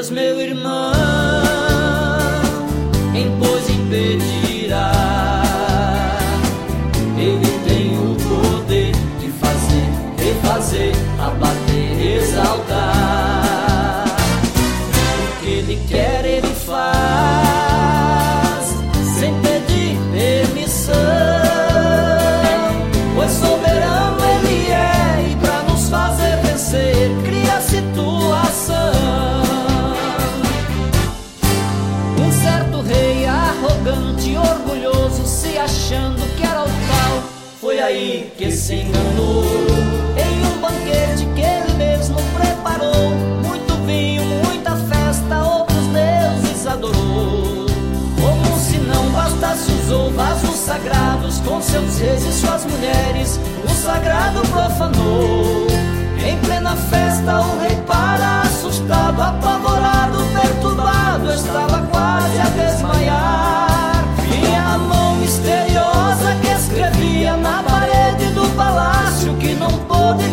Deus, meu irmão, quem pois impedirá? Ele tem o poder de fazer, refazer, abater, exaltar. O que Ele quer, Ele faz, sem pedir permissão, pois soberano Ele é, e pra nos fazer vencer, cria a situação. Um certo rei arrogante, orgulhoso, se achando que era o tal, foi aí que se enganou. Em um banquete que ele mesmo preparou, muito vinho, muita festa, outros deuses adorou. Como se não bastasse, usou vasos sagrados, com seus reis e suas mulheres, o sagrado profanou. Em plena festa o rei, para assustado, apavorado, perturbado, estava quase a desmaiar. Vinha a mão misteriosa que escrevia na parede do palácio, que não pôde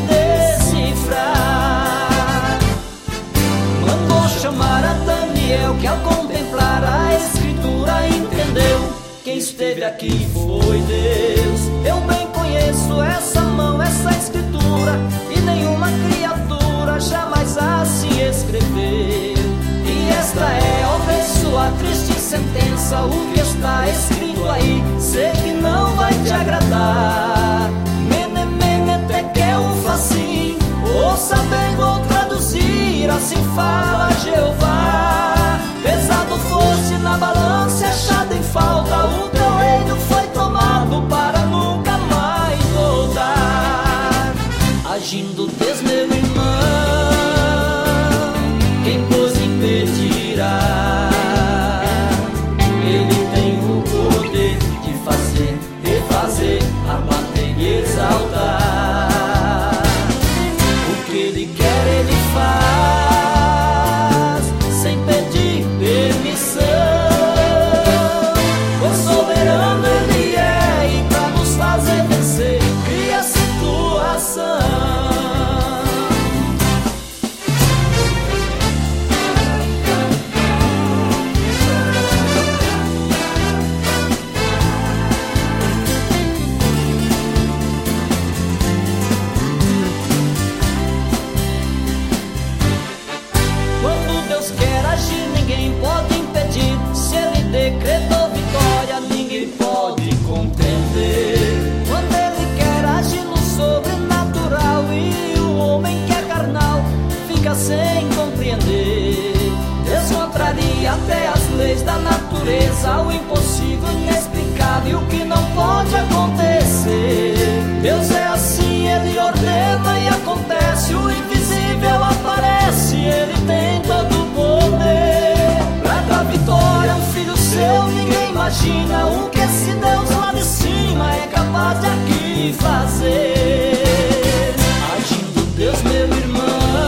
decifrar. Mandou chamar a Daniel, que ao contemplar a escritura entendeu: quem esteve aqui foi Deus. Eu bem conheço essa mão, essa escritura, e nenhuma criatura jamais assim escreveu. E esta é, ó vez, sua triste sentença. O que está escrito aí, sei que não vai te agradar. Mene, mene, tekel, ufassim. Ouça bem, vou traduzir, assim fala Jeová. Pesado foste na balança, achado em falta, o teu reino foi tomado para nunca mais voltar. Agindo Deus, meu irmão, quem pôs impedirá? Ele tem o poder de fazer, refazer, abater e exaltar. O que Ele quer, Ele faz, sem pedir permissão, pois soberano Ele é, e pra nos fazer vencer, cria a situação. Quando Deus quer agir, ninguém pode impedir. Se Ele decretou vitória, ninguém pode contender. Quando Ele quer agir no sobrenatural, e o homem que é carnal fica sem compreender. Deus contraria até as leis da natureza, o impossível, inexplicável, o que não pode acontecer. Deus é assim, Ele ordena e acontece, o invisível aparece, Ele tem todo o poder. Pra dar vitória a um filho seu, ninguém imagina o que esse Deus lá de cima é capaz de aqui fazer. Agindo Deus, meu irmão,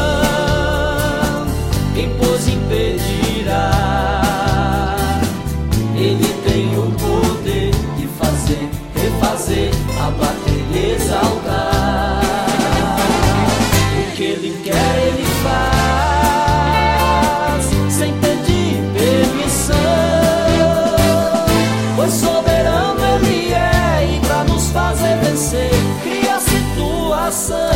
quem pôs impedirá? Ele tem o poder de fazer, refazer, abater e exaltar. O que Ele quer, Ele faz, sem pedir permissão, pois soberano Ele é, e pra nos fazer vencer, cria a situação.